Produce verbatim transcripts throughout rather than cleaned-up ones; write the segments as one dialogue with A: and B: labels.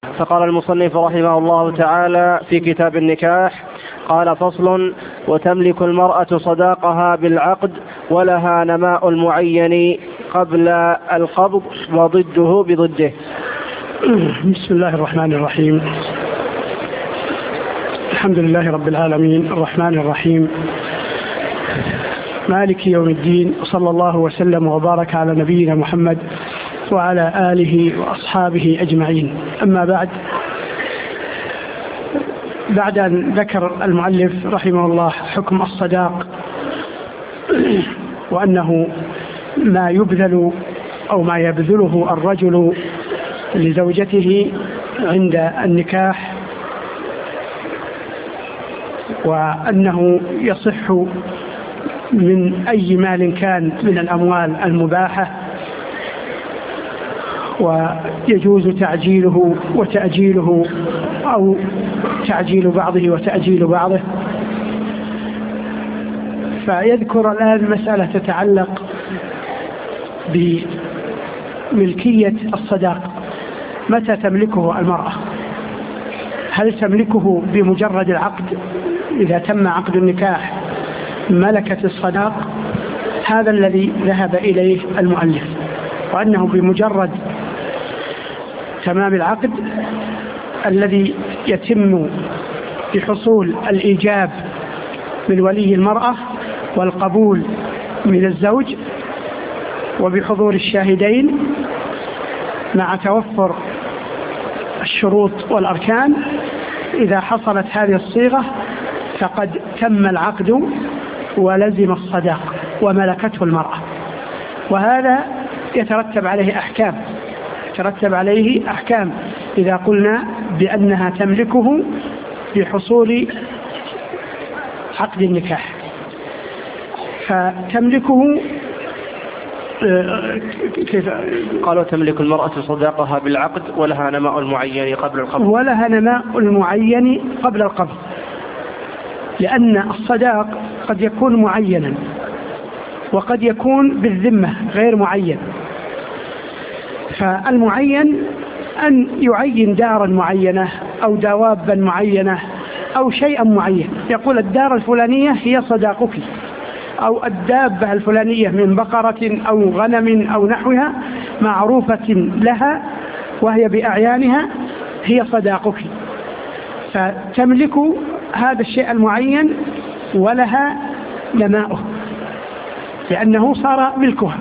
A: فقال المصنف رحمه الله تعالى في كتاب النكاح: قال: فصل: وتملك المرأة صداقها بالعقد ولها نماء المعين قبل القبض وضده بضده.
B: بسم الله الرحمن الرحيم. الحمد لله رب العالمين الرحمن الرحيم مالك يوم الدين، صلى الله وسلم وبارك على نبينا محمد وعلى آله وأصحابه أجمعين. أما بعد، بعد أن ذكر المؤلف رحمه الله حكم الصداق وأنه ما يبذل أو ما يبذله الرجل لزوجته عند النكاح، وأنه يصح من أي مال كان من الأموال المباحة، ويجوز تعجيله وتأجيله أو تعجيل بعضه وتأجيل بعضه. فيذكر الآن مسألة تتعلق بملكية الصداق. متى تملكه المرأة؟ هل تملكه بمجرد العقد؟ إذا تم عقد النكاح ملكت الصداق. هذا الذي ذهب إليه المؤلف، وأنه بمجرد تمام العقد الذي يتم بحصول الإيجاب من ولي المرأة والقبول من الزوج وبحضور الشاهدين مع توفر الشروط والأركان، إذا حصلت هذه الصيغة فقد تم العقد ولزم الصداق وملكته المرأة. وهذا يترتب عليه أحكام يترتب عليه أحكام إذا قلنا بأنها تملكه بحصول عقد النكاح. فتملكه
A: كيف قالوا؟ تملك المرأة صداقها بالعقد ولها نماء المعين قبل القبض.
B: ولها نماء المعين قبل القبض، لأن الصداق قد يكون معينا وقد يكون بالذمة غير معين. فالمعين أن يعين دارا معينة أو دوابا معينة أو شيئا معين، يقول الدار الفلانية هي صداقك، أو الدابة الفلانية من بقرة أو غنم أو نحوها معروفة لها وهي بأعيانها هي صداقك. فتملك هذا الشيء المعين ولها نماؤه لأنه صار ملكها.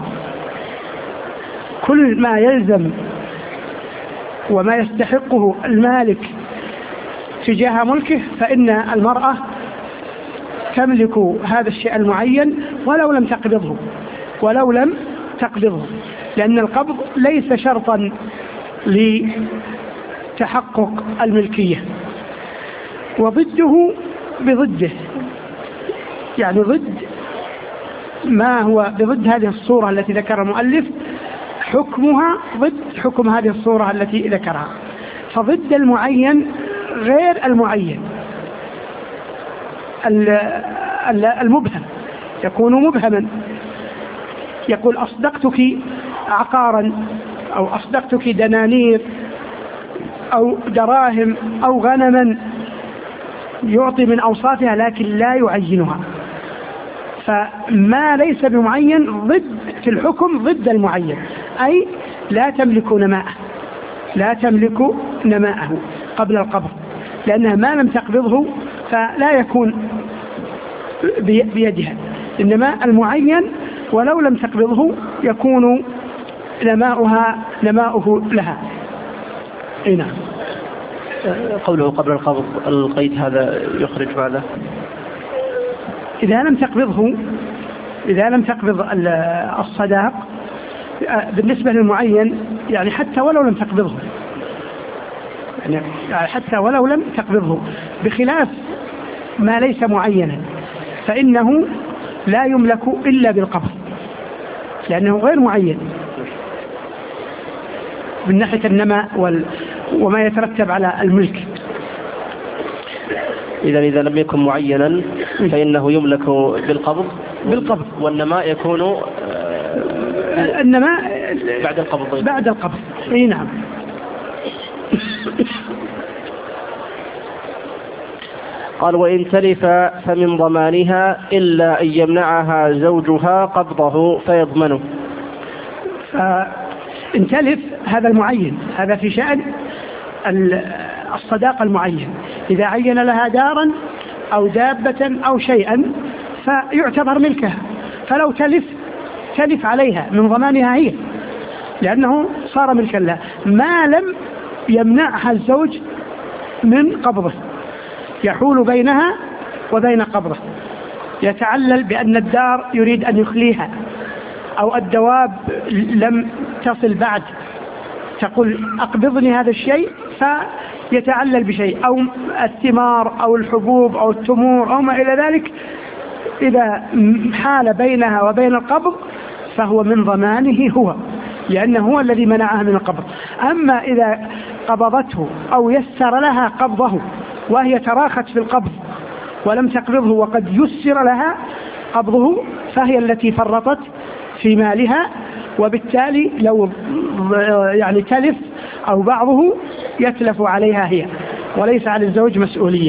B: كل ما يلزم وما يستحقه المالك تجاه ملكه فإن المرأة تملك هذا الشيء المعين ولو لم تقبضه ولو لم تقبضه لأن القبض ليس شرطا لتحقق الملكية. وضده بضده، يعني ضد ما هو بضد هذه الصورة التي ذكر المؤلف حكمها ضد حكم هذه الصورة التي ذكرها. فضد المعين غير المعين. المبهم يكون مبهما، يقول أصدقتك عقارا أو أصدقتك دنانير أو دراهم أو غنما، يعطي من أوصافها لكن لا يعينها. فما ليس بمعين ضد في الحكم ضد المعين، أي لا تملك نماءه لا تملك نماءه قبل القبض، لأنها ما لم تقبضه فلا يكون بيدها. إنما المعين ولو لم تقبضه يكون نماؤها نماؤه لها. إيه نعم.
A: قوله قبل القبض القيد هذا يخرج ماذا؟
B: إذا لم تقبضه إذا لم تقبض الصداق بالنسبة للمعين، يعني حتى ولو لم تقبضه يعني حتى ولو لم تقبضه بخلاف ما ليس معينا فإنه لا يملك إلا بالقبض لأنه غير معين من ناحية النماء وال... وما يترتب على الملك.
A: إذا إذا لم يكن معينا فإنه يملك بالقبض
B: بالقبض
A: والنماء يكون
B: النماء
A: بعد القبض
B: بعد القبض. اي نعم.
A: قال وإن تلف فمن ضمانها إلا أن يمنعها زوجها قبضه فيضمنه.
B: إن تلف هذا المعين، هذا في شأن الصداق المعين، إذا عين لها دارا أو دابة أو شيئا فيعتبر ملكها، فلو تلف تلف عليها من ضمانها هي، لأنه صار ملكا لها ما لم يمنعها الزوج من قبضه، يحول بينها وبين قبضه، يتعلل بأن الدار يريد أن يخليها، أو الدواب لم تصل بعد تقول أقبضني هذا الشيء فيتعلل بشيء، أو الثمار أو الحبوب أو التمور أو ما إلى ذلك، إذا حال بينها وبين القبض فهو من ضمانه هو، لأنه هو الذي منعها من القبض. أما إذا قبضته أو يسر لها قبضه وهي تراخت في القبض ولم تقبضه وقد يسر لها قبضه فهي التي فرطت في مالها، وبالتالي لو يعني تلف أو بعضه يتلف عليها هي وليس على الزوج مسؤولية.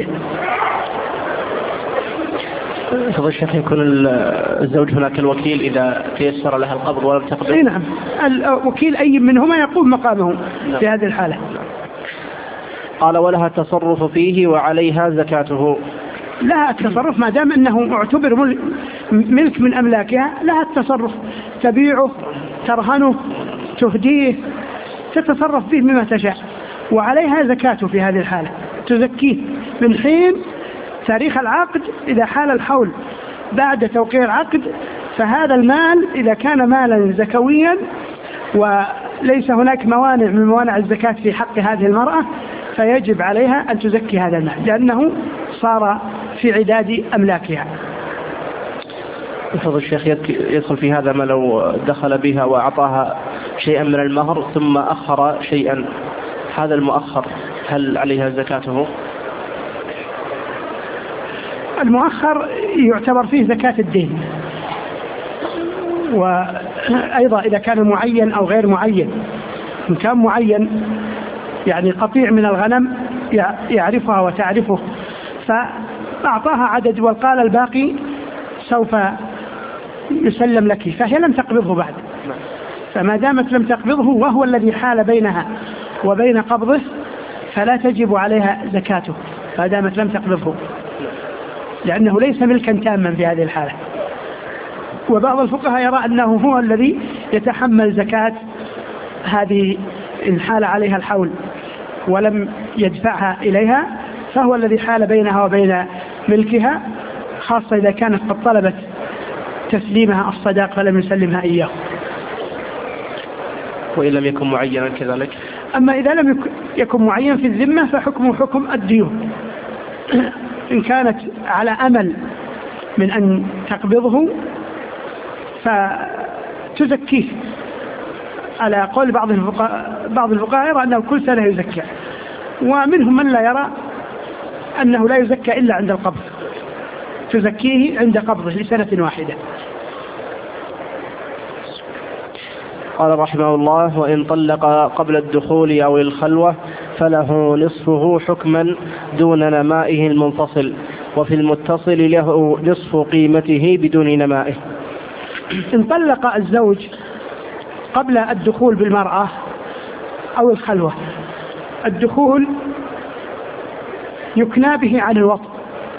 A: فضل الشيخ يكون الزوج هناك الوكيل إذا تيسر لها القبض ولم تقبض؟
B: نعم، الوكيل أي منهما يقوم مقامه في هذه الحالة.
A: قال ولها التصرف فيه وعليها زكاته.
B: لها التصرف ما دام أنه اعتبر ملك من أملاكها، لها التصرف، تبيعه، ترهنه، تهديه، تتصرف فيه مما تشاء، وعليها زكاته في هذه الحالة، تزكيه من حين تاريخ العقد. إذا حال الحول بعد توقيع العقد فهذا المال إذا كان مالا زكويا وليس هناك موانع من موانع الزكاة في حق هذه المرأة فيجب عليها أن تزكي هذا المال لأنه صار في عداد أملاكها.
A: فضل الشيخ يدخل في هذا ما لو دخل بها وأعطاها شيئا من المهر ثم أخر شيئا، هذا المؤخر هل عليها زكاته؟
B: المؤخر يعتبر فيه زكاة الدين، وأيضا إذا كان معين أو غير معين. إن كان معين يعني قطيع من الغنم يعرفها وتعرفه فأعطاها عدد وقال الباقي سوف يسلم لك، فهي لم تقبضه بعد، فما دامت لم تقبضه وهو الذي حال بينها وبين قبضه فلا تجب عليها زكاته ما دامت لم تقبضه، لأنه ليس ملكا تاما في هذه الحالة. وبعض الفقهاء يرى أنه هو الذي يتحمل زكاة هذه إن حال عليها الحول ولم يدفعها إليها، فهو الذي حال بينها وبين ملكها، خاصة إذا كانت قد طلبت تسليمها الصداق فلم يسلمها إياه.
A: وإن لم يكن معينا كذلك؟
B: أما إذا لم يكن معين في الذمة فحكمه حكم الديون. إن كانت على أمل من أن تقبضه فتزكيه، على قول بعض الفقهاء بعض الفقهاء يرى أنه كل سنة يزكى، ومنهم من لا يرى أنه لا يزكى إلا عند القبض، تزكيه عند قبضه لسنة واحدة.
A: قال رحمه الله وإن طلق قبل الدخول أو الخلوة فله نصفه حكما دون نمائه المنفصل، وفي المتصل له نصف قيمته بدون نمائه.
B: إن طلق الزوج قبل الدخول بالمرأة أو الخلوة، الدخول يكنى به عن الوطء،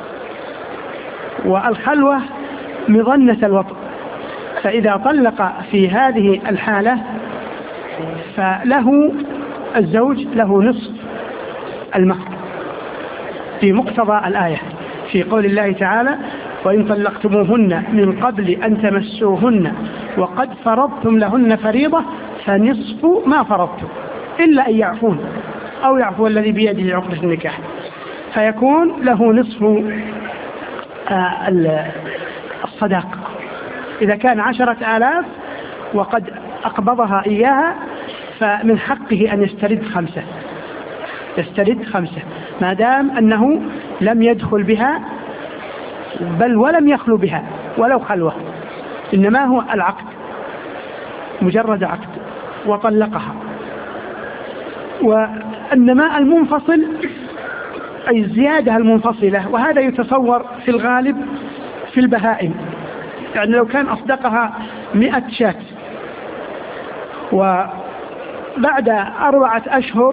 B: والخلوة مظنة الوطء، فإذا طلق في هذه الحالة فله الزوج له نصف المهر في مقتضى الآية في قول الله تعالى وإن طلقتموهن من قبل أن تمسوهن وقد فرضتم لهن فريضة فنصف ما فرضتم إلا أن يعفون أو يعفو الذي بيده عقدة النكاح، فيكون له نصف الصداق. إذا كان عشرة آلاف وقد أقبضها إياها فمن حقه أن يسترد خمسة يسترد خمسة ما دام أنه لم يدخل بها بل ولم يخلو بها ولو خلوة، إنما هو العقد مجرد عقد وطلقها. والنماء المنفصل أي الزيادة المنفصلة، وهذا يتصور في الغالب في البهائم. يعني لو كان أصدقها مئة شاة وبعد أربعة أشهر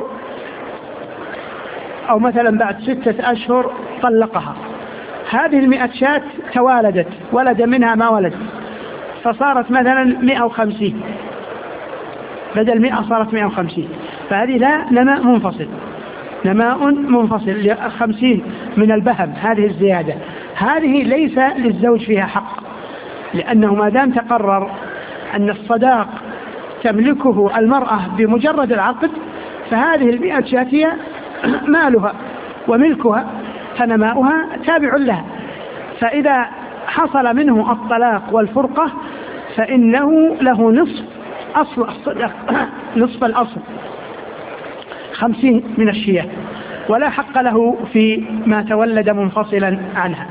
B: أو مثلا بعد ستة أشهر طلقها، هذه المئة شاة توالدت، ولد منها ما ولد، فصارت مثلا مئة وخمسين، بدل مئة صارت مئة وخمسين، فهذه لا نماء منفصل، نماء منفصل خمسين من البهم. هذه الزيادة هذه ليس للزوج فيها حق، لأنه ما دام تقرر أن الصداق تملكه المرأة بمجرد العقد، فهذه المئة شاة هي مالها وملكها، فنماؤها تابع لها. فإذا حصل منه الطلاق والفرقة فإنه له نصف أصل الصداق، نصف الأصل خمسين من الشياه، ولا حق له في ما تولد منفصلا عنها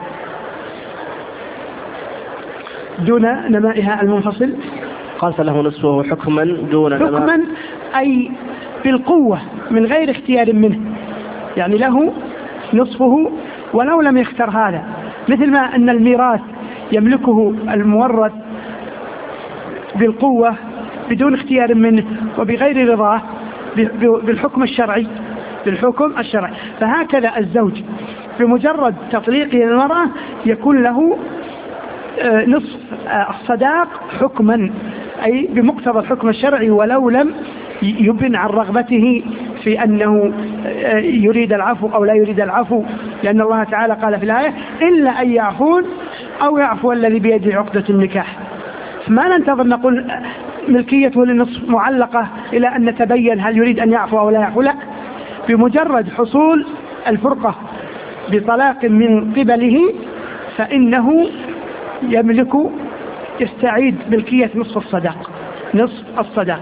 B: دون نمائها المنفصل.
A: قال فله نصفه حكما دون نماء،
B: حكما أي بالقوة من غير اختيار منه، يعني له نصفه ولو لم يختر هذا، مثل ما أن الميراث يملكه المورث بالقوة بدون اختيار منه وبغير رضاه بالحكم الشرعي، بالحكم الشرعي. فهكذا الزوج بمجرد تطليقه للمرأة يكون له نصف الصداق حكما، أي بمقتضى الحكم الشرعي، ولو لم يبن عن رغبته في أنه يريد العفو أو لا يريد العفو، لأن الله تعالى قال في الآية إلا أن يعفون أو يعفو الذي بيده عقدة النكاح. ما ننتظر نقول ملكيته للنصف معلقة إلى أن نتبين هل يريد أن يعفو أو لا يعفو، لا، بمجرد حصول الفرقة بطلاق من قبله فإنه يملك يستعيد ملكية نصف الصداق، نصف الصداق.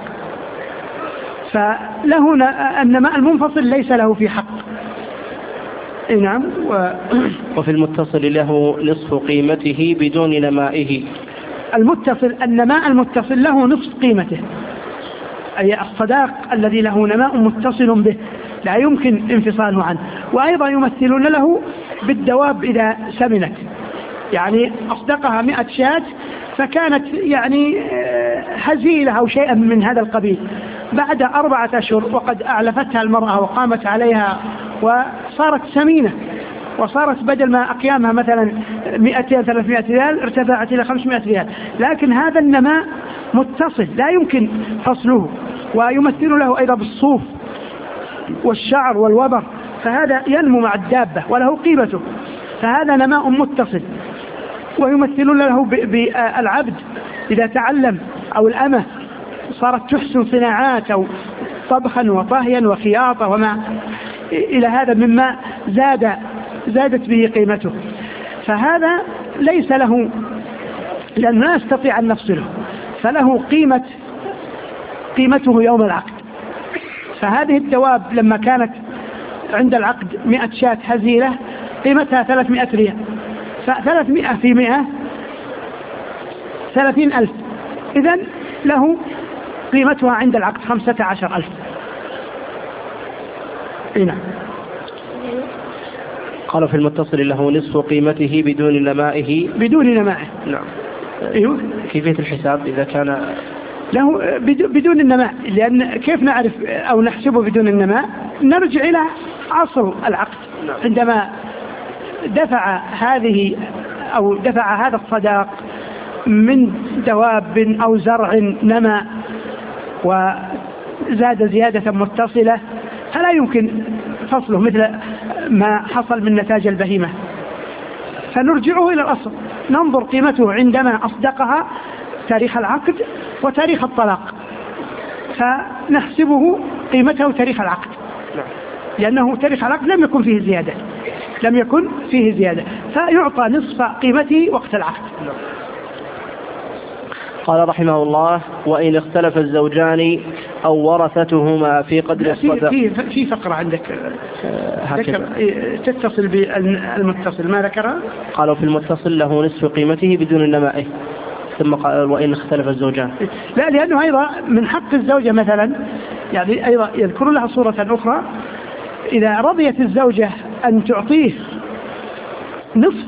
B: فله النماء المنفصل ليس له في حق. نعم. و...
A: وفي المتصل له نصف قيمته بدون نمائه.
B: المتصل النماء المتصل له نصف قيمته، أي الصداق الذي له نماء متصل به لا يمكن انفصاله عنه. وأيضا يمثلون له بالدواب إذا سمنت، يعني أصدقها مئة شاة فكانت يعني هزيلة أو شيئا من هذا القبيل، بعد أربعة أشهر وقد أعلفتها المرأة وقامت عليها وصارت سمينة، وصارت بدل ما أقيامها مثلا مئتين ثلاثمائة ريال ارتفعت إلى خمسمائة ريال، لكن هذا النماء متصل لا يمكن فصله. ويمثل له أيضا بالصوف والشعر والوبر، فهذا ينمو مع الدابة وله قيمته، فهذا نماء متصل. ويمثلون له بالعبد إذا تعلم أو الأمة صارت تحسن صناعات أو طبخا وطهيا وخياطة وما إلى هذا مما زاد زادت به قيمته، فهذا ليس له، لأنه لا يستطيع أن نفصله، فله قيمة قيمته يوم العقد. فهذه الدواب لما كانت عند العقد مئة شاة هزيلة قيمتها ثلاثمائة ريال، فثلاثمائة في مئة ثلاثين ألف، إذن له قيمتها عند العقد خمسة عشر ألف. نعم.
A: قالوا في المتصل له نصف قيمته بدون نمائه.
B: بدون نمائه.
A: نعم.
B: أيوه.
A: كيفية الحساب إذا كان
B: له بدون النماء؟ لأن كيف نعرف أو نحسبه بدون النماء؟ نرجع إلى عصر العقد.
A: نعم.
B: عندما دفع هذه أو دفع هذا الصداق من دواب أو زرع نمى وزاد زيادة متصلة فلا يمكن فصله مثل ما حصل من نتاج البهيمة، فنرجعه إلى الأصل، ننظر قيمته عندما أصدقها تاريخ العقد وتاريخ الطلاق، فنحسبه قيمته تاريخ العقد، لأنه تاريخ العقد لم يكن فيه زيادة لم يكن فيه زيادة فيعطى نصف قيمته وقت العقد.
A: قال رحمه الله: وإن اختلف الزوجان أو ورثتهما في قدر الصداق.
B: في في فقرة عندك ذكر تتصل بالمتصل، ما ذكرها؟
A: قالوا في المتصل له نصف قيمته بدون نمائه. ثم قال وإن اختلف الزوجان.
B: لا، لأنه أيضا من حق الزوجة مثلا، يعني أيضا يذكر لها صورة أخرى، إذا رضيت الزوجة أن تعطيه نصف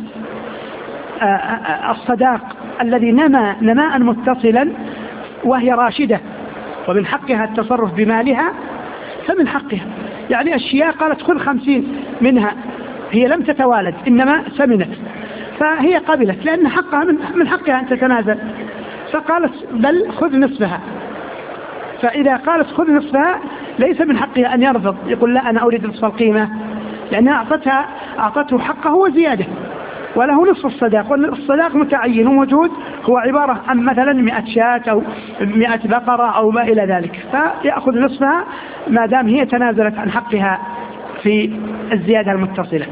B: الصداق الذي نما نماء متصلا وهي راشدة ومن حقها التصرف بمالها فمن حقها. يعني الشياء قالت خذ خمسين منها، هي لم تتوالد إنما سمنت، فهي قبلت لأن حقها من حقها أن تتنازل، فقالت بل خذ نصفها. فإذا قالت خذ نصفها ليس من حقها أن يرفض، يقول لا أنا أريد نصف القيمة، لأنها أعطتها أعطته حقه وزيادة، وله نصف الصداق، والصداق متعين وموجود، هو عبارة عن مثلا مئة شاة أو مئة بقرة أو ما إلى ذلك، فيأخذ نصفها ما دام هي تنازلت عن حقها في الزيادة المتصلة.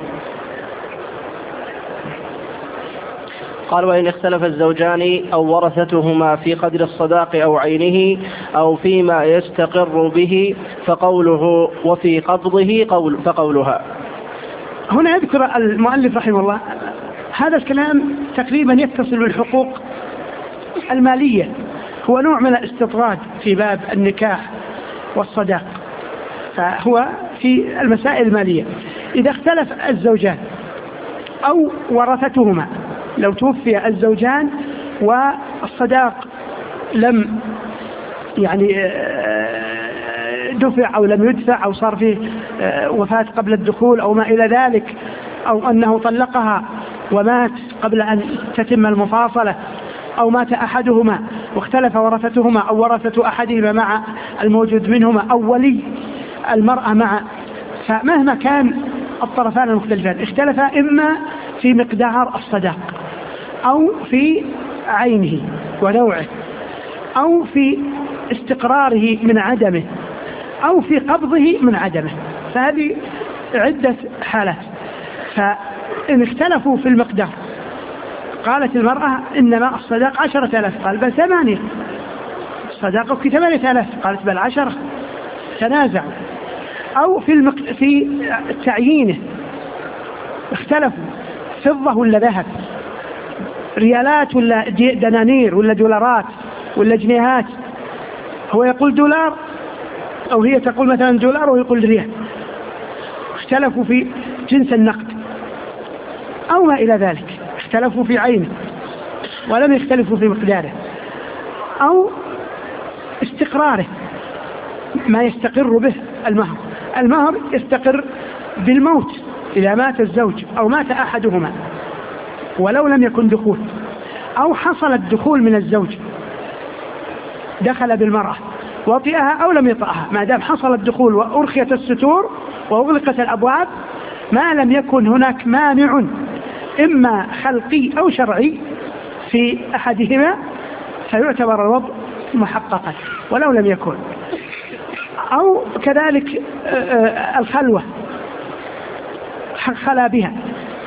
A: قال وإن اختلف الزوجان أو ورثتهما في قدر الصداق أو عينه أو فيما يستقر به فقوله وفي قبضه قول فقولها.
B: هنا يذكر المؤلف رحمه الله هذا الكلام تقريبا يتصل بالحقوق المالية، هو نوع من الاستطراد في باب النكاح والصداق، فهو في المسائل المالية. إذا اختلف الزوجان أو ورثتهما، لو توفي الزوجان والصداق لم يعني دفع أو لم يدفع أو صار فيه وفاة قبل الدخول أو ما إلى ذلك، أو أنه طلقها ومات قبل أن تتم المفاصلة، أو مات أحدهما واختلف ورثتهما أو ورثة أحدهما مع الموجود منهما أو ولي المرأة مع، فمهما كان الطرفان المختلفان اختلفا إما في مقدار الصداق أو في عينه ونوعه أو في استقراره من عدمه أو في قبضه من عدمه، فهذه عدة حالات. فإن اختلفوا في المقدار قالت المرأة إنما الصداق عشرة آلاف، قال بل ثمانية، صداقك ثمانية آلاف، قالت بل عشرة، تنازعوا. أو في المق... في تعيينه اختلفوا فضة ولا ذهب، ريالات ولا دنانير ولا دولارات ولا جنيهات، هو يقول دولار أو هي تقول مثلا دولار ويقول ريال، اختلفوا في جنس النقد أو ما إلى ذلك، اختلفوا في عينه ولم يختلفوا في مقداره، أو استقراره ما يستقر به المهر. المهر يستقر بالموت إذا مات الزوج أو مات أحدهما ولو لم يكن دخول، أو حصل الدخول من الزوج، دخل بالمرأة وطئها أو لم يطأها، ما دام حصل الدخول وأرخيت الستور وأغلقت الأبواب، ما لم يكن هناك مانع إما خلقي أو شرعي في أحدهما فيعتبر الوضع محققا ولو لم يكن. أو كذلك الخلوة، خلا بها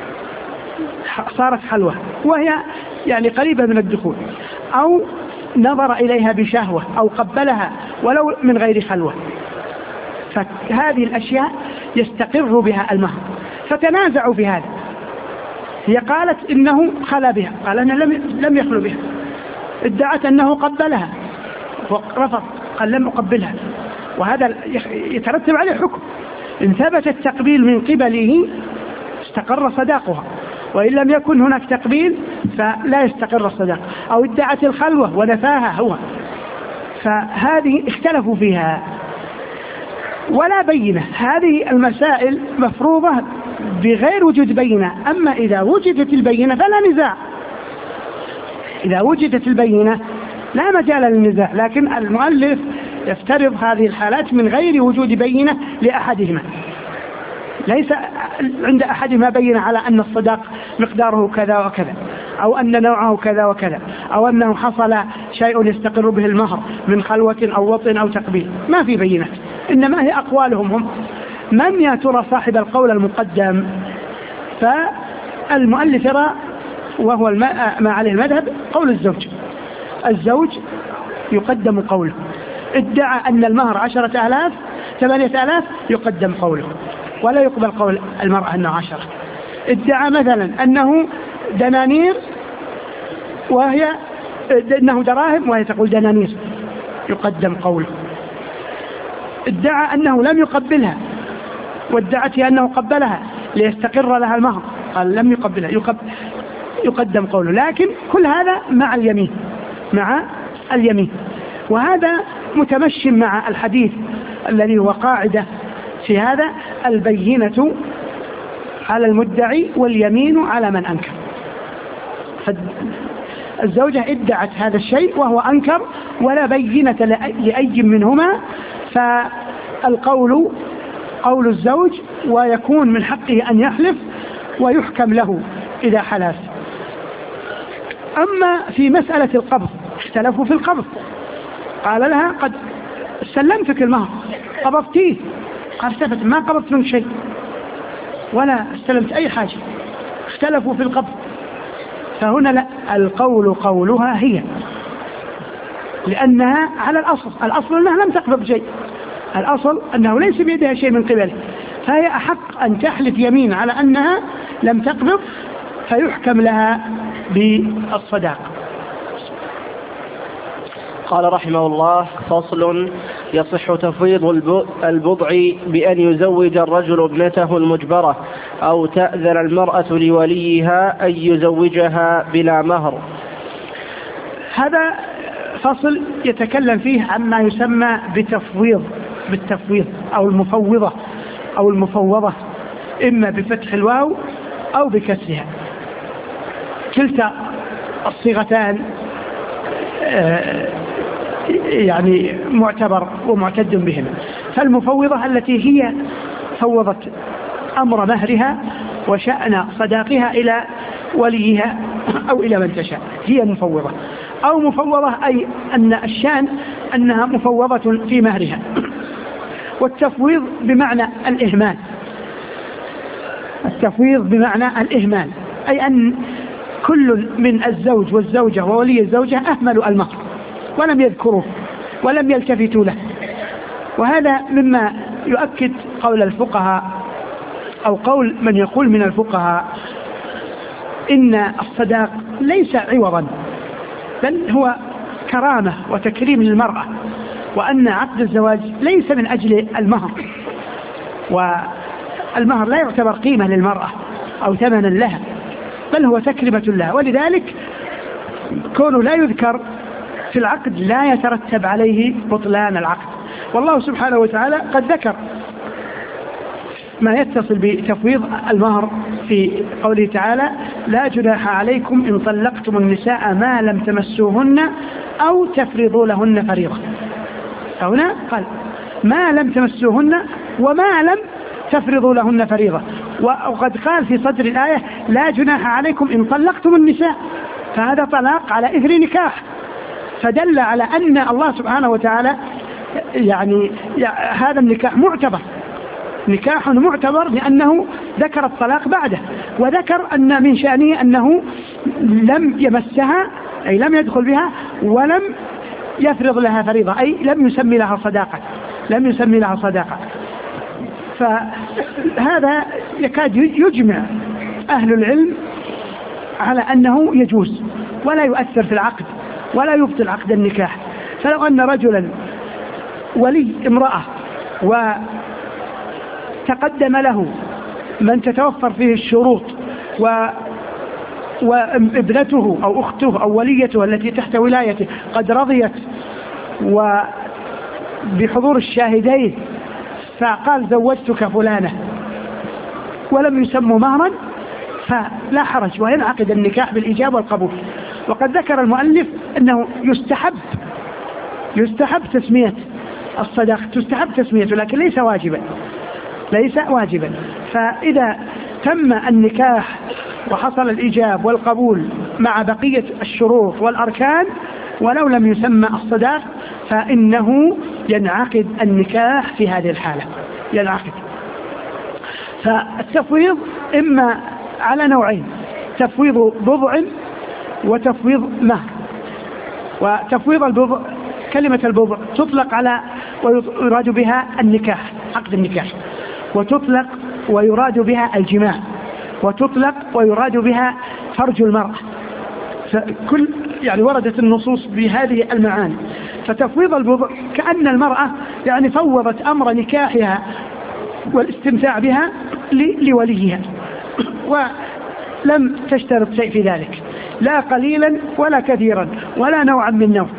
B: صارت خلوة وهي يعني قريبة من الدخول، أو نظر إليها بشهوة أو قبلها ولو من غير خلوة، فهذه الأشياء يستقر بها المهر. فتنازعوا في هذا، هي قالت إنه خلا بها، قال أنا لم لم يخلو بها، ادعت أنه قبلها ورفض، قال لم أقبلها، وهذا يترتب عليه حكم. إن ثبت التقبيل من قبله استقر صداقها، وإن لم يكن هناك تقبيل فلا يستقر الصداق. أو ادعت الخلوة ونفاها هو، فهذه اختلفوا فيها ولا بينة. هذه المسائل مفروضة بغير وجود بينة، أما إذا وجدت البينة فلا نزاع، إذا وجدت البينة لا مجال للنزاع، لكن المؤلف يفترض هذه الحالات من غير وجود بينة لأحدهما، ليس عند أحدهما بينة على أن الصداق مقداره كذا وكذا، أو أن نوعه كذا وكذا، أو أنه حصل شيء يستقر به المهر من خلوة أو وطن أو تقبيل، ما في بينة، إنما هي أقوالهم هم. من يا ترى صاحب القول المقدم؟ فالمؤلف يرى وهو ما عليه المذهب قول الزوج، الزوج يقدم قوله، ادعى أن المهر عشرة آلاف ثمانية آلاف يقدم قوله ولا يقبل قول المرأة أنه عشرة. ادعى مثلا أنه دنانير وهي إنه دراهم وهي تقول دنانير، يقدم قوله. ادعى أنه لم يقبلها وادعت أنه قبلها ليستقر لها المهر، قال لم يقبلها، يقدم قوله. لكن كل هذا مع اليمين، مع اليمين. وهذا متمشي مع الحديث الذي هو قاعدة في هذا: البينة على المدعي واليمين على من أنكر. الزوجة ادعت هذا الشيء وهو أنكر ولا بينة لأي منهما، فالقول قول الزوج، ويكون من حقه أن يحلف ويحكم له إذا حلف. أما في مسألة القبض اختلفوا في القبض، قال لها قد سلمتك المهر قبضتيه، قال ثبت ما قبضت من شيء ولا استلمت أي حاجة. اختلفوا في القبض، فهنا لا، القول قولها هي، لأنها على الأصل، الأصل أنها لم تقبض شيء، الأصل أنه ليس بيدها شيء من قبله، فهي أحق أن تحلف يمين على أنها لم تقبض فيحكم لها بالصداق.
A: قال رحمه الله: فصل: يصح تفويض البضع بأن يزوج الرجل ابنته المجبرة أو تأذن المرأة لوليها أن يزوجها بلا مهر.
B: هذا فصل يتكلم فيه عما يسمى بتفويض، بالتفويض أو المفوضة أو المفوضة، إما بفتح الواو أو بكسرها. كلتا الصيغتان يعني معتبر ومعتد بهما. فالمفوضة التي هي فوضت أمر مهرها وشأن صداقها إلى وليها أو إلى من تشاء، هي مفوضة. أو مفوضة أي أن الشأن أنها مفوضة في مهرها. والتفويض بمعنى الإهمال، التفويض بمعنى الإهمال، أي أن كل من الزوج والزوجة وولي الزوجة أهملوا المهر ولم يذكروه ولم يلتفتوا له. وهذا مما يؤكد قول الفقهاء أو قول من يقول من الفقهاء إن الصداق ليس عوضا، بل هو كرامة وتكريم للمرأة، وأن عقد الزواج ليس من أجل المهر، والمهر لا يعتبر قيمة للمرأة أو ثمنا لها، بل هو تكريمة لها. ولذلك كونه لا يذكر في العقد لا يترتب عليه بطلان العقد. والله سبحانه وتعالى قد ذكر ما يتصل بتفويض المهر في قوله تعالى: لا جناح عليكم إن طلقتم النساء ما لم تمسوهن أو تفرضوا لهن فريضة. هنا قال ما لم تمسوهن وما لم تفرضوا لهن فريضة، وقد قال في صدر الآية: لا جناح عليكم إن طلقتم النساء، فهذا طلاق على إثر نكاح، فدل على أن الله سبحانه وتعالى يعني هذا النكاح معتبر، نكاح معتبر، لأنه ذكر الطلاق بعده، وذكر أن من شأنه أنه لم يمسها أي لم يدخل بها ولم يفرض لها فريضة، أي لم يسمي لها صداقة، لم يسمي لها صداقة. فهذا يكاد يجمع أهل العلم على أنه يجوز ولا يؤثر في العقد ولا يبطل عقد النكاح. فلو أن رجلا ولي امرأة وتقدم له من تتوفر فيه الشروط و وابنته أو أخته أو وليته التي تحت ولايته قد رضيت وبحضور الشاهدين، فقال زوجتك فلانة ولم يسموا مهرا، فلا حرج وينعقد النكاح بالإجابة والقبول. وقد ذكر المؤلف أنه يستحب يستحب تسمية الصداق، تستحب تسميته، لكن ليس واجبا، ليس واجبا. فإذا تم النكاح وحصل الإجاب والقبول مع بقية الشروط والأركان ولو لم يسمى الصداق، فإنه ينعقد النكاح في هذه الحالة، ينعقد. فالتفويض إما على نوعين: تفويض بضع وتفويض مهر. وتفويض البضع، كلمة البضع تطلق على ويراد بها النكاح، عقد النكاح، وتطلق ويراد بها الجماع، وتطلق ويراد بها فرج المرأة، فكل يعني وردت النصوص بهذه المعاني. فتفويض البضع كأن المرأة يعني فوضت أمر نكاحها والاستمتاع بها لوليها، ولم تشترط شيء في ذلك، لا قليلا ولا كثيرا ولا نوعا من نوع.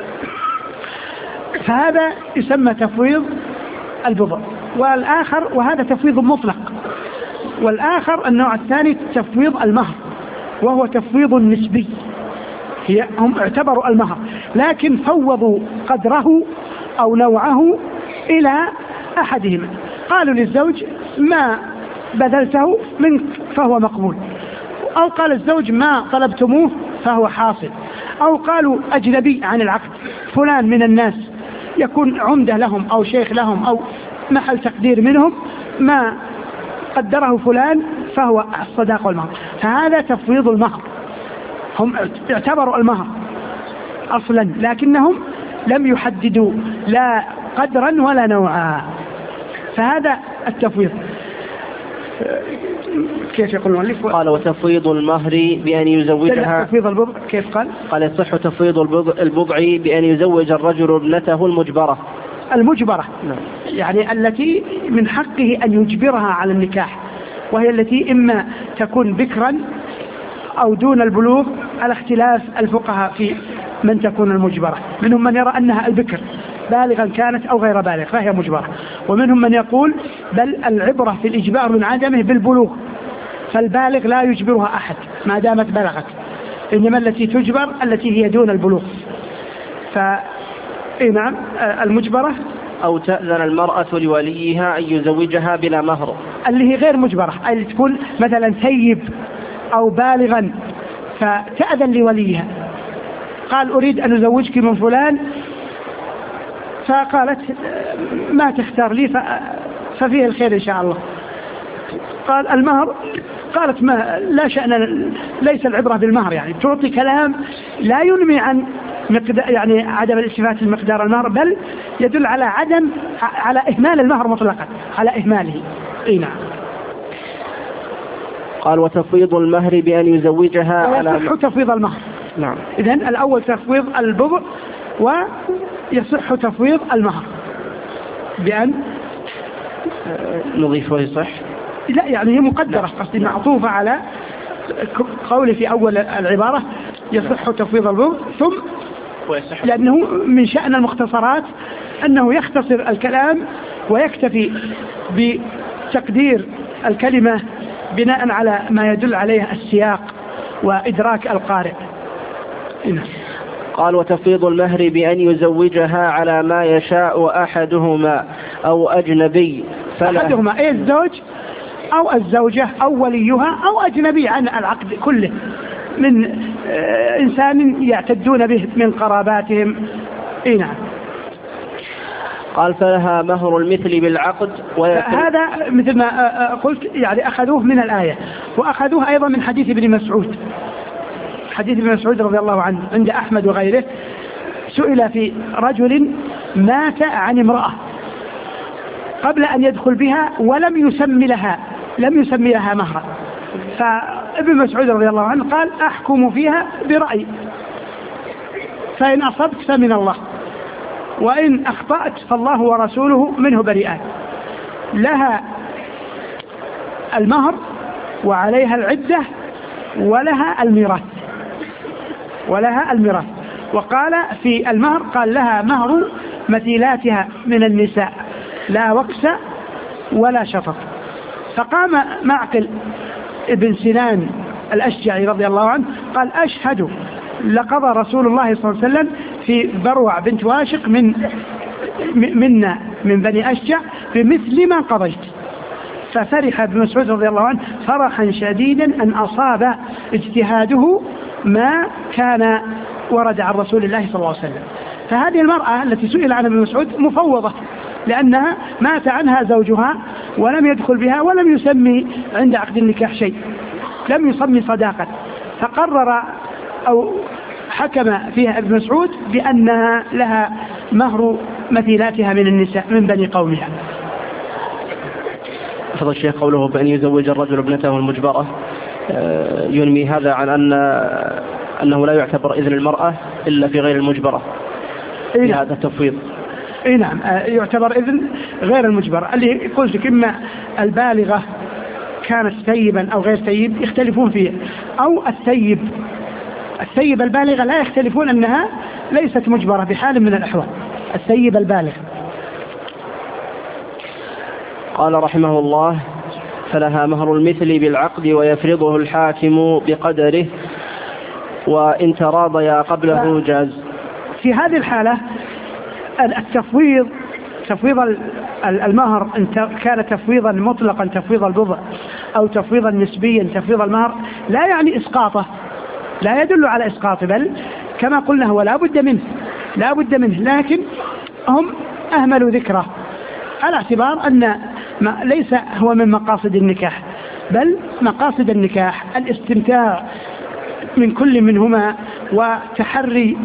B: فهذا يسمى تفويض البضع. والآخر، وهذا تفويض مطلق. والآخر النوع الثاني تفويض المهر، وهو تفويض نسبي. هي هم اعتبروا المهر لكن فوضوا قدره أو نوعه إلى أحدهما. قالوا للزوج ما بذلته منك فهو مقبول، أو قال الزوج ما طلبتموه فهو حاصل، أو قالوا أجنبي عن العقد فلان من الناس يكون عمدة لهم أو شيخ لهم أو محل تقدير منهم، ما قدره فلان فهو الصداق والمهر. فهذا تفويض المهر. هم اعتبروا المهر أصلا لكنهم لم يحددوا لا قدرا ولا نوعا. فهذا التفويض. كيف يقول المؤلف؟
A: قال وتفويض المهر بأن يزوجها.
B: تفويض البضع كيف قال؟
A: قال يصح تفويض البضع بأن يزوج الرجل ابنته المجبرة.
B: المجبرة
A: نعم.
B: يعني التي من حقه أن يجبرها على النكاح، وهي التي إما تكون بكرا أو دون البلوغ على اختلاف الفقهاء في من تكون المجبرة. منهم من يرى أنها البكر بالغا كانت أو غير بالغ فهي مجبرة، ومنهم من يقول بل العبرة في الإجبار من عدمه بالبلوغ، فالبالغ لا يجبرها أحد ما دامت بلغت، إنما التي تجبر التي هي دون البلوغ. ف نعم المجبرة.
A: أو تأذن المرأة لوليها أن يزوجها بلا مهر،
B: اللي هي غير مجبرة، اللي تكون مثلا ثيب أو بالغا فتأذن لوليها، قال أريد أن أزوجك من فلان، فقالت ما تختار لي ففيه الخير إن شاء الله. قال المهر، قالت ما لا شأن، ليس العبرة بالمهر، يعني تعطي كلام لا ينمي عن مقدار يعني عدم الالتفات المقدار المهر، بل يدل على عدم على إهمال المهر مطلقا، على إهماله. اي نعم.
A: قال وتفويض المهر بأن يزوجها على
B: يصح تفويض المهر.
A: نعم.
B: إذن الأول تفويض البضع، ويصح تفويض المهر بأن
A: نضيفه يصح.
B: لا يعني هي مقدرة، قصدي معطوفة على قولي في أول العبارة يصح تفويض البضع، ثم لأنه من شأن المختصرات أنه يختصر الكلام ويكتفي بتقدير الكلمة بناء على ما يدل عليه السياق وإدراك القارئ. إنه.
A: قال وتفويض المهر بأن يزوجها على ما يشاء أحدهما أو أجنبي، فلا
B: أحدهما أي الزوج أو الزوجة أو وليها أو أجنبي عن العقد كله من إنسان يعتدون به من قراباتهم. إيه نعم.
A: قال فلها مهر المثل بالعقد.
B: هذا مثل ما قلت يعني أخذوه من الآية، وأخذوه أيضا من حديث ابن مسعود. حديث ابن مسعود رضي الله عنه عند أحمد وغيره، سئل في رجل مات عن امرأة قبل أن يدخل بها ولم يسمي لها لم يسمي لها مهرا، فابن مسعود رضي الله عنه قال أحكم فيها برأيي، فإن أصبت فمن الله، وإن أخطأت فالله ورسوله منه بريئان. لها المهر وعليها العدة ولها الميراث ولها الميراث وقال في المهر قال لها مهر مثيلاتها من النساء لا وكس ولا شطط. فقام معقل ابن سنان الأشجعي رضي الله عنه قال أشهد لقضى رسول الله صلى الله عليه وسلم في بروع بنت واشق من منا من بني أشجع بمثل ما قضيت. ففرح ابن مسعود رضي الله عنه فرحا شديدا أن أصاب اجتهاده ما كان ورد عن رسول الله صلى الله عليه وسلم. فهذه المرأة التي سئل عنها ابن مسعود مفوضة، لأنها مات عنها زوجها ولم يدخل بها ولم يسمي عند عقد النكاح شيء، لم يسمي صداقة، فقرر أو حكم فيها ابن مسعود بأنها لها مهر مثيلاتها من النساء من بني قومها.
A: فضل الشيخ قوله بأن يزوج الرجل ابنته المجبرة ينمي هذا عن أن أنه لا يعتبر إذن المرأة إلا في غير المجبرة في هذا التفويض.
B: اي نعم يعتبر إذن غير المجبرة، اللي قلت لك إما البالغة كانت ثيبا أو غير ثيب يختلفون فيه، أو الثيب الثيب البالغة لا يختلفون أنها ليست مجبرة بحال من الأحوال، الثيب البالغ.
A: قال رحمه الله: فلها مهر المثل بالعقد ويفرضه الحاكم بقدره وإن تراضيا قبله جاز.
B: في هذه الحالة التفويض تفويض المهر إن كان تفويضا مطلقا تفويض البضع أو تفويضا نسبيا تفويض المهر لا يعني إسقاطه، لا يدل على إسقاطه، بل كما قلنا هو لا بد منه لا بد منه لكن هم أهملوا ذكره على اعتبار أن ما ليس هو من مقاصد النكاح، بل مقاصد النكاح الاستمتاع من كل منهما وتحري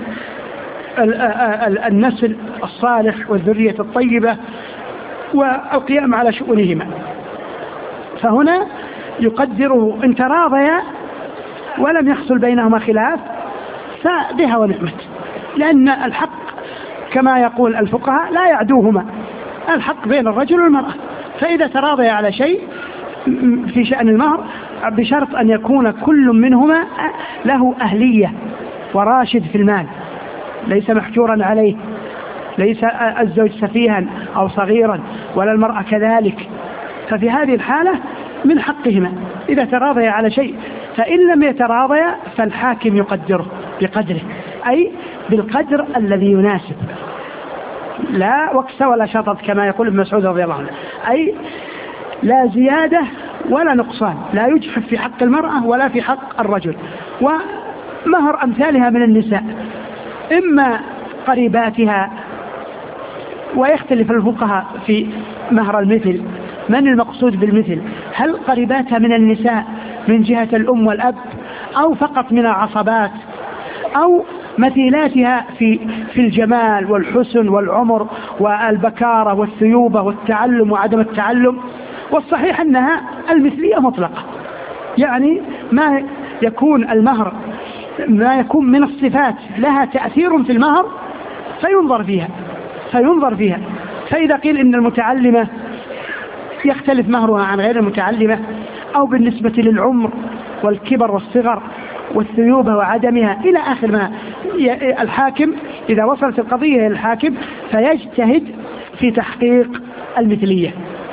B: النسل الصالح والذرية الطيبة والقيام على شؤونهما. فهنا يقدره إن تراضيا ولم يحصل بينهما خلاف فبها ونعمت، لأن الحق كما يقول الفقهاء لا يعدوهما، الحق بين الرجل والمرأة، فإذا تراضي على شيء في شأن المهر بشرط أن يكون كل منهما له أهلية وراشد في المال، ليس محجورا عليه، ليس الزوج سفيها أو صغيرا ولا المرأة كذلك، ففي هذه الحالة من حقهما إذا تراضي على شيء، فإن لم يتراضي فالحاكم يقدره بقدره، أي بالقدر الذي يناسب، لا وكس ولا شطط كما يقول ابن مسعود رضي الله عنه، أي لا زيادة ولا نقصان، لا يجحف في حق المرأة ولا في حق الرجل. ومهر أمثالها من النساء إما قريباتها، ويختلف الفقهاء في مهر المثل، من المقصود بالمثل، هل قريباتها من النساء من جهة الأم والأب أو فقط من العصبات، أو مثيلاتها في في الجمال والحسن والعمر والبكارة والثيوبة والتعلم وعدم التعلم. والصحيح أنها المثلية مطلقة، يعني ما يكون المهر ما يكون من الصفات لها تأثير في المهر فينظر فيها فينظر فيها فإذا قيل إن المتعلمة يختلف مهرها عن غير المتعلمة، أو بالنسبة للعمر والكبر والصغر والثيوبة وعدمها إلى آخر ما، الحاكم إذا وصلت القضية إلى الحاكم فيجتهد في تحقيق المثلية.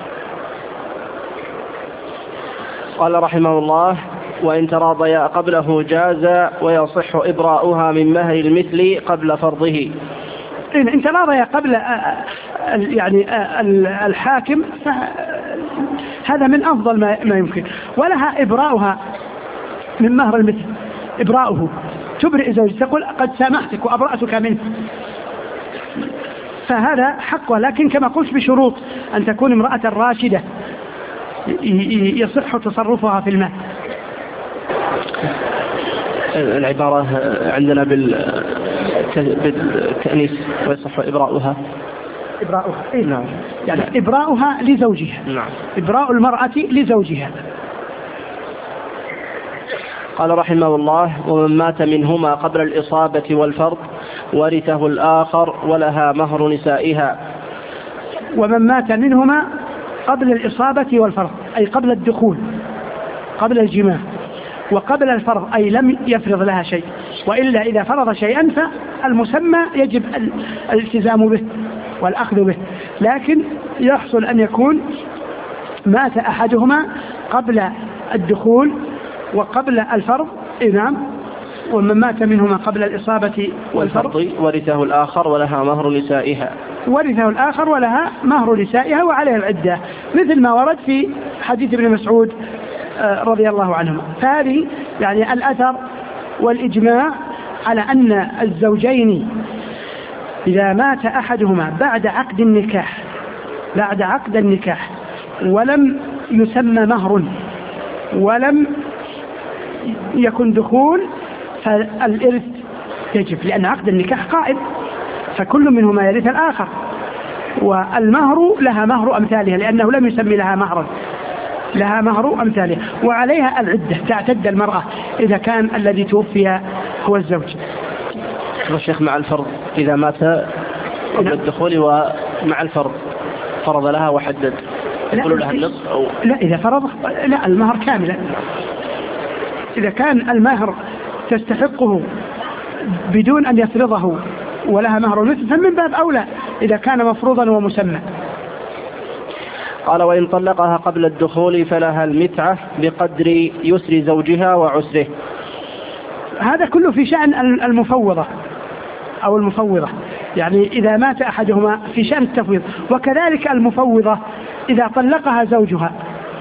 A: قال رحمه الله: وإن تراضيا قبله جاز ويصح إبراؤها من مهر المثل قبل فرضه.
B: إن تراضيا قبل يعني الحاكم هذا من أفضل ما يمكن، ولها إبراؤها من مهر المثل، إبراؤه تبرئ زوج تقول قد سامحتك وأبرأتك منه، فهذا حقه، لكن كما قلت بشروط أن تكون امرأة راشدة يصح تصرفها في المال.
A: العبارة عندنا بالتأنيث ويصح إبراؤها
B: إبراؤها إيه؟ نعم. يعني إبراؤها لزوجها.
A: نعم.
B: إبراء المرأة لزوجها.
A: قال رحمه الله: ومن مات منهما قبل الإصابة والفرض ورثه الآخر ولها مهر نسائها.
B: ومن مات منهما قبل الإصابة والفرض أي قبل الدخول، قبل الجماع، وقبل الفرض أي لم يفرض لها شيء، وإلا إذا فرض شيئا فالمسمى يجب الالتزام به والأخذ به، لكن يحصل أن يكون مات أحدهما قبل الدخول وقبل الفرض. نعم. ومن مات منهما قبل الإصابة والفرض
A: ورثه الآخر ولها مهر نسائها.
B: ورثه الآخر ولها مهر نسائها وعليها العدة، مثل ما ورد في حديث ابن مسعود رضي الله عنهما. فهذه يعني الأثر والإجماع على أن الزوجين إذا مات أحدهما بعد عقد النكاح بعد عقد النكاح ولم يسمى مهر ولم يكن دخول فالإرث يجب، لأن عقد النكاح قائم، فكل منهما يرث الآخر، والمهر لها مهر أمثالها لأنه لم يسمي لها مهرا، لها مهر أمثالها، وعليها العدة، تعتد المرأة إذا كان الذي توفي هو الزوج.
A: الشيخ مع الفرض إذا مات قبل الدخول ومع الفرض فرض لها وحدد يقول لها النصف أو
B: لا إذا فرض لا المهر كاملا. إذا كان المهر تستحقه بدون أن يفرضه ولها مهر المثل فمن باب أولى إذا كان مفروضا ومسمى.
A: قال وإن طلقها قبل الدخول فلها المتعة بقدر يسر زوجها وعسره.
B: هذا كله في شأن المفوضة أو المفوضة، يعني إذا مات أحدهما في شأن التفويض. وكذلك المفوضة إذا طلقها زوجها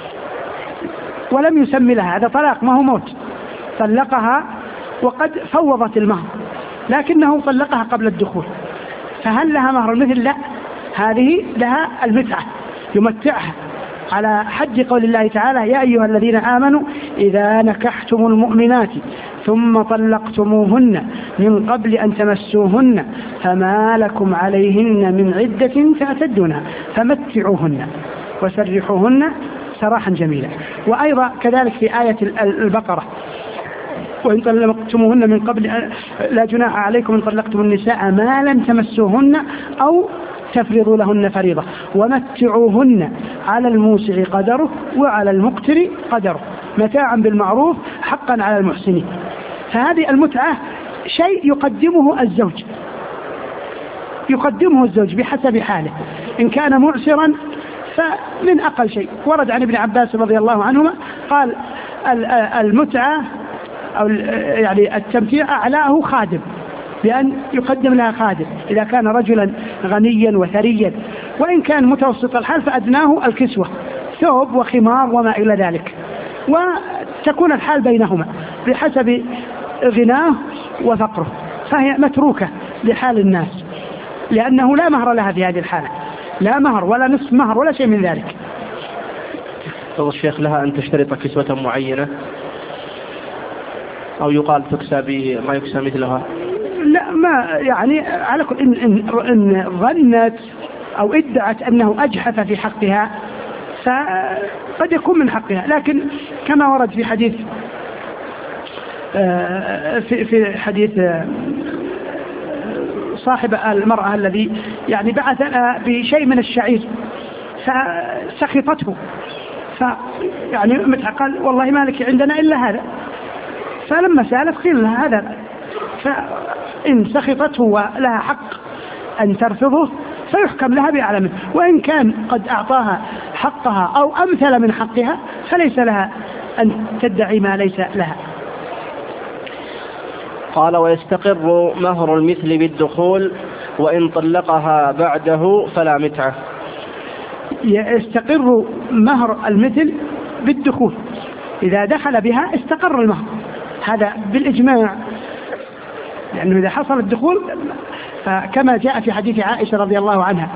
B: ولم يسمي لها، هذا طلاق ما هو موت، طلقها وقد فوضت المهر لكنه طلقها قبل الدخول، فهل لها مهر المثل؟ لا، هذه لها المتعة يمتعها على حد قول الله تعالى يا أيها الذين آمنوا إذا نكحتم المؤمنات ثم طلقتموهن من قبل أن تمسوهن فما لكم عليهن من عدة تعتدونها فمتعوهن وسرحوهن سراحا جميلا. وأيضا كذلك في آية البقرة وإن طلقتموهن من قبل أن لا جناح عليكم إن طلقتم النساء ما لم تمسوهن أو تفرضوا لهن فريضة ومتعوهن على الموسع قدره وعلى المقتر قدره متاعا بالمعروف حقا على المحسنين. فهذه المتعة شيء يقدمه الزوج يقدمه الزوج بحسب حاله، إن كان معسرا فمن أقل شيء. ورد عن ابن عباس رضي الله عنهما قال المتعة أو يعني التمتيع أعلاه خادم، بأن يقدم لها خادم إذا كان رجلا غنيا وثريا، وإن كان متوسط الحال فأدناه الكسوة ثوب وخمار وما إلى ذلك، وتكون الحال بينهما بحسب غناه وفقره، فهي متروكة لحال الناس لأنه لا مهر لها في هذه الحالة، لا مهر ولا نصف مهر ولا شيء من ذلك.
A: فضل الشيخ لها أن تشترط كسوة معينة أو يقال تكسى بما يكسى مثلها؟
B: لا، ما يعني على كل إن, إن, إن ظنت أو ادعت أنه أجحف في حقها فقد يكون من حقها، لكن كما ورد في حديث في في حديث صاحب المرأة الذي يعني بعث بشيء من الشعير فسخطته، فيعني متى قال والله ما لك عندنا إلا هذا، فلما سألت قيل لها هذا، فإن سخطته ولها حق أن ترفضه فيحكم لها بأعلى منه، وإن كان قد أعطاها حقها أو أمثل من حقها فليس لها أن تدعي ما ليس لها.
A: قال ويستقر مهر المثل بالدخول وإن طلقها بعده فلا متعة.
B: يستقر مهر المثل بالدخول، إذا دخل بها استقر المهر، هذا بالإجماع، لأنه إذا حصل الدخول فكما جاء في حديث عائشة رضي الله عنها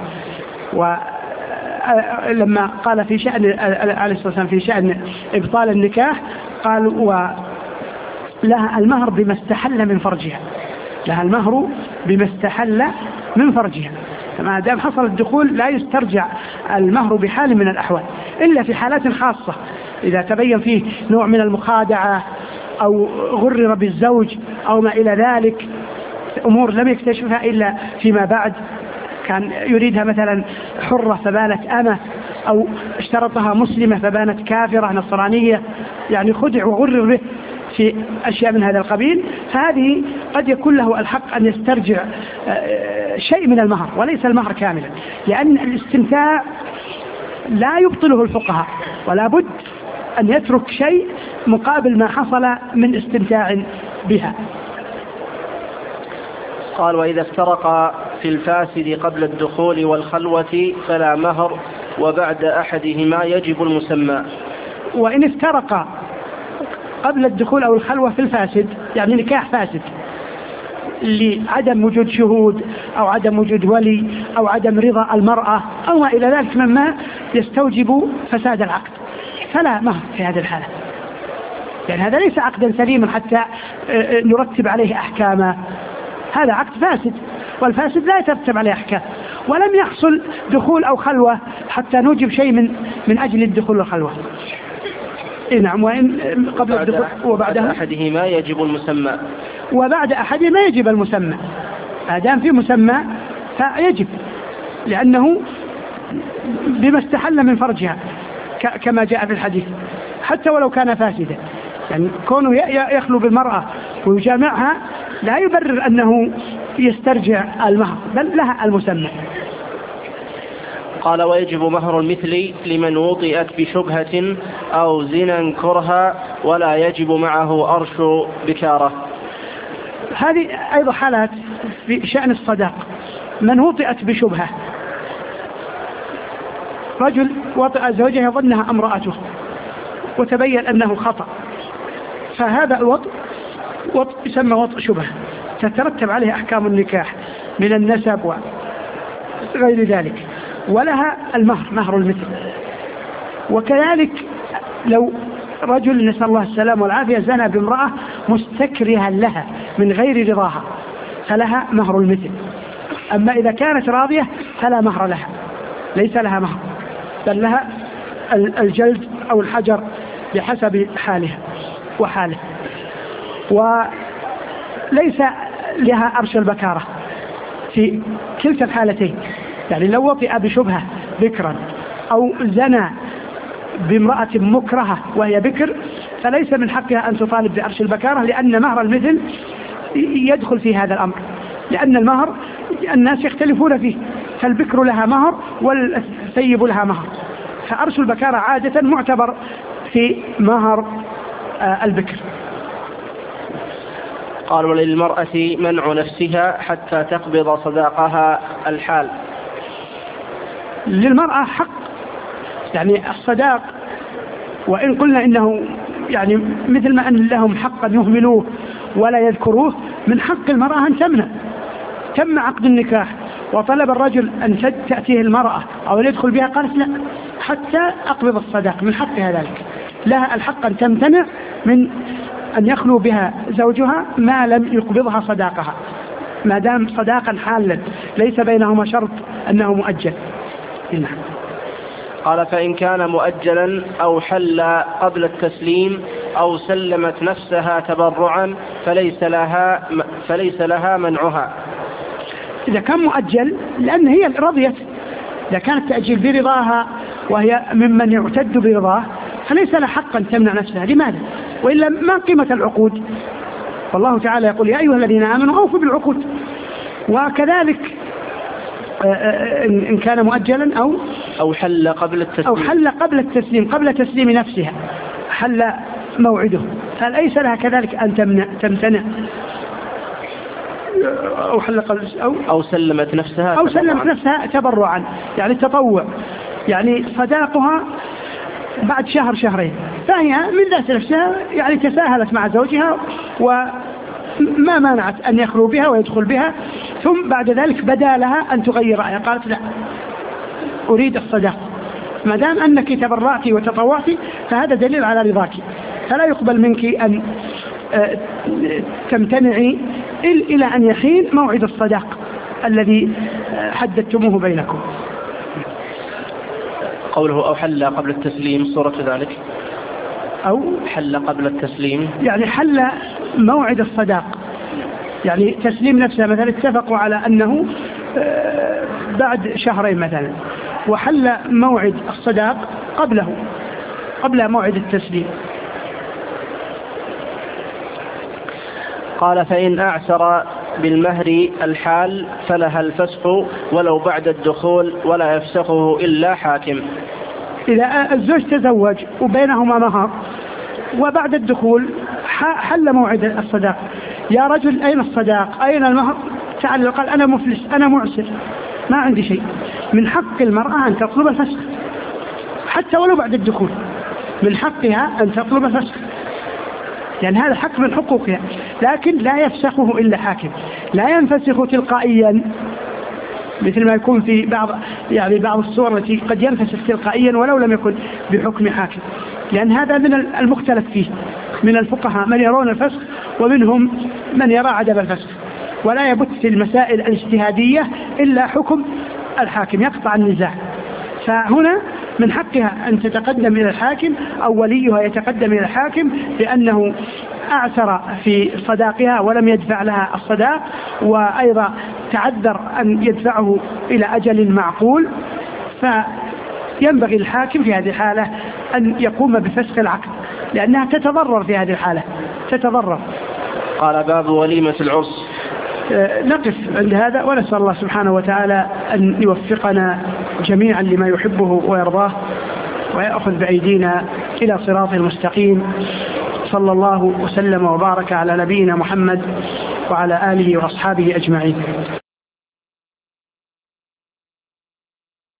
B: ولما قال في شأن عليه الصلاة والسلام في شأن إبطال النكاح قال ولها المهر بما استحل من فرجها، لها المهر بما استحل من فرجها، فما دام حصل الدخول لا يسترجع المهر بحال من الأحوال إلا في حالات خاصة، إذا تبين فيه نوع من المخادعة أو غرر بالزوج أو ما إلى ذلك، أمور لم يكتشفها إلا فيما بعد، كان يريدها مثلا حرة فبانت أمة، أو اشترطها مسلمة فبانت كافرة نصرانية، يعني خدع وغرر به في أشياء من هذا القبيل، فهذه قد يكون له الحق أن يسترجع شيء من المهر وليس المهر كاملا، لأن الاستمتاع لا يبطله الفقهاء، ولا بد أن يترك شيء مقابل ما حصل من استمتاع بها.
A: قال وإذا افترق في الفاسد قبل الدخول والخلوة فلا مهر وبعد أحدهما يجب المسمى.
B: وإن افترق قبل الدخول أو الخلوة في الفاسد، يعني نكاح فاسد لعدم وجود شهود أو عدم وجود ولي أو عدم رضا المرأة أو ما إلى ذلك مما يستوجب فساد العقد، فلا مهر في هذه الحالة، يعني هذا ليس عقدا سليما حتى نرتب عليه أحكامه، هذا عقد فاسد، والفاسد لا يترتب عليه أحكام، ولم يحصل دخول أو خلوة حتى نوجب شيء من من أجل الدخول والخلوة. نعم، وإن قبل الدخول
A: وبعد أحدهما يجب المسمى،
B: وبعد أحدهما يجب المسمى، أدام في مسمى فيجب، لأنه بما استحل من فرجها كما جاء في الحديث، حتى ولو كان فاسدا. يعني كونه يخلو بالمرأة ويجامعها لا يبرر أنه يسترجع المهر، بل لها المسمى.
A: قال ويجب مهر المثل لمن وطئت بشبهة أو زنا كرها ولا يجب معه أرش بكارة.
B: هذه أيضا حالات في شأن الصداق. من وطئت بشبهة، رجل وطئ زوجها ظنها امرأته وتبين أنه خطأ، فهذا الوطء وطء يسمى وطء شبهة، تترتب عليه أحكام النكاح من النسب وغير ذلك، ولها المهر، مهر المثل. وكذلك لو رجل نسأل الله السلام والعافية زنى بامرأة مستكرها لها من غير رضاها فلها مهر المثل. أما إذا كانت راضية فلا مهر لها، ليس لها مهر، بل لها الجلد أو الحجر بحسب حالها وحاله. وليس لها أرش البكارة في كلتا الحالتين. يعني لو وطئ بشبهة بكرا أو زنى بامرأة مكرهة وهي بكر فليس من حقها أن تطالب بأرش البكارة، لأن مهر المثل يدخل في هذا الأمر، لأن المهر الناس يختلفون فيه، فالبكر لها مهر والثيب لها مهر، فأرش البكارة عادة معتبر في مهر البكر.
A: قال وللمرأة منع نفسها حتى تقبض صداقها الحال.
B: للمرأة حق، يعني الصداق وإن قلنا إنه يعني مثل ما أن لهم حقا يهملوه ولا يذكروه، من حق المرأة أن تمنع. تم عقد النكاح وطلب الرجل أن تأتيه المرأة أو أن يدخل بها، قالت لا حتى أقبض الصداق، من حقها ذلك، لها الحق أن تمتنع من أن يخلو بها زوجها ما لم يقبضها صداقها، ما دام صداقا حالا ليس بينهما شرط أنه مؤجل. نعم.
A: قال فإن كان مؤجلا أو حل قبل التسليم أو سلمت نفسها تبرعا فليس لها فليس لها منعها.
B: إذا كان مؤجل لأن هي رضيت، إذا كانت تأجيل برضاها وهي ممن يعتد برضاه فليس لها حقا تمنع نفسها. لماذا؟ وإلا ما قيمة العقود؟ والله تعالى يقول يا أيها الذين آمنوا أوفوا بالعقود. وكذلك إن كان مؤجلا أو
A: أو حل قبل التسليم
B: أو حل قبل التسليم قبل تسليم نفسها حل موعده، فليس لها كذلك أن تمنع تمتنع. أو حل قبل أو
A: أو سلمت نفسها
B: أو سلمت نفسها تبرعا، يعني التطوع، يعني صداقها بعد شهر شهرين، فهي من ذات نفسها يعني تساهلت مع زوجها وما مانعت أن يخلو بها ويدخل بها، ثم بعد ذلك بدا لها أن تغير رأيها، قالت لا أريد الصداق، ما دام أنك تبرعت وتطوعت فهذا دليل على رضاك، فلا يقبل منك أن تمتنعي إلى أن يحين موعد الصداق الذي حددتموه بينكم.
A: قوله أو حل قبل التسليم صورة ذلك،
B: أو
A: حل قبل التسليم
B: يعني حل موعد الصداق، يعني تسليم نفسه مثلا اتفقوا على أنه بعد شهرين مثلا، وحل موعد الصداق قبله قبل موعد التسليم.
A: قال فإن أعسر بالمهر الحال فلها الفسخ ولو بعد الدخول ولا يفسخه إلا حاكم.
B: إذا الزوج تزوج وبينهما مهر وبعد الدخول حل موعد الصداق، يا رجل أين الصداق أين المهر؟ تعال قال أنا مفلس أنا معسر ما عندي شيء، من حق المرأة أن تطلب الفسخ حتى ولو بعد الدخول، من حقها أن تطلب الفسخ، لأن يعني هذا حق من حقوقها، لكن لا يفسخه إلا حاكم، لا ينفسخ تلقائيا مثل ما يكون في بعض يعني بعض الصور التي قد ينفسخ تلقائيا ولو لم يكن بحكم حاكم، لأن هذا من المختلف فيه من الفقهاء، من يرون الفسخ ومنهم من يرى عدم الفسخ، ولا يبت في المسائل الاجتهادية إلا حكم الحاكم يقطع النزاع. فهنا من حقها أن تتقدم إلى الحاكم أو وليها يتقدم إلى الحاكم لأنه أعسر في صداقها ولم يدفع لها الصداق، وأيضا تعذر أن يدفعه إلى أجل معقول، فينبغي الحاكم في هذه الحالة أن يقوم بفسخ العقد لأنها تتضرر في هذه الحالة تتضرر.
A: قال باب وليمة العرس.
B: نقف عند هذا ونسأل الله سبحانه وتعالى أن يوفقنا جميعا لما يحبه ويرضاه ويأخذ بأيدينا إلى صراط المستقيم. صلى الله وسلم وبارك على نبينا محمد وعلى آله وأصحابه أجمعين.